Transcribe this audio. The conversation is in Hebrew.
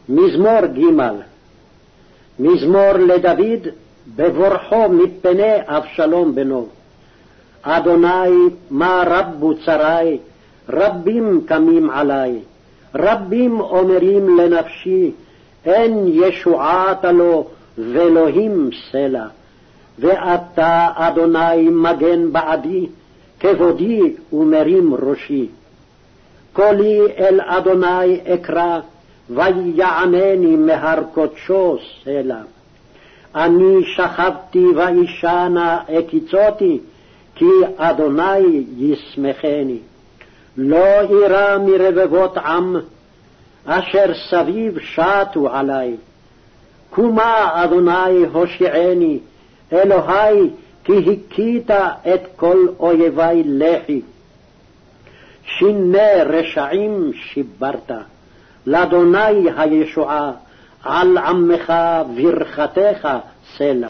מזמור ג'. מזמור לדוד בבורחו מפני אבשלום בנו. אדוני, מה רבו צרי, רבים קמים עלי, רבים אומרים לנפשי, אין ישועת לו ואלוהים סלע. ואתה, אדוני, מגן בעדי, כבודי ומרים ראשי. קולי אל אדוני אקרא, ויענני מהר קודשו סלע. אני שכבתי ואישנה הקיצותי, כי אדוני ישמחני. לא אירא מרבבות עם, אשר סביב שטו עלי. קומה אדוני הושיעני, אלוהי, כי הכית את כל אויבי לחי. שיני רשעים שיברת, לאדוני הישועה, על עמך ברכתך סלע.